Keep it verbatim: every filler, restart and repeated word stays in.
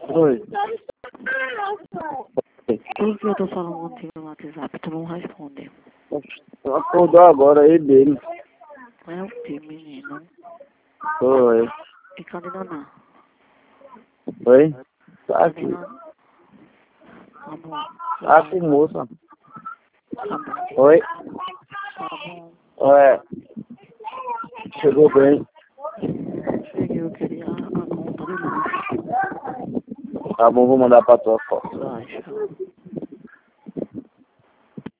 Oi. Tudo que eu tô falando contigo no WhatsApp, tu não responde. Acordou agora aí dele. É o que, menino? Oi. E cadê Naná? Oi? Tá aqui. Cadê Naná? Tá bom. Tá aqui, moça. Tá bom. Oi? Tá bom. É. Chegou bem. Cheguei, eu queria a conta de luz. Tá bom, vou mandar pra tua foto. Baixa.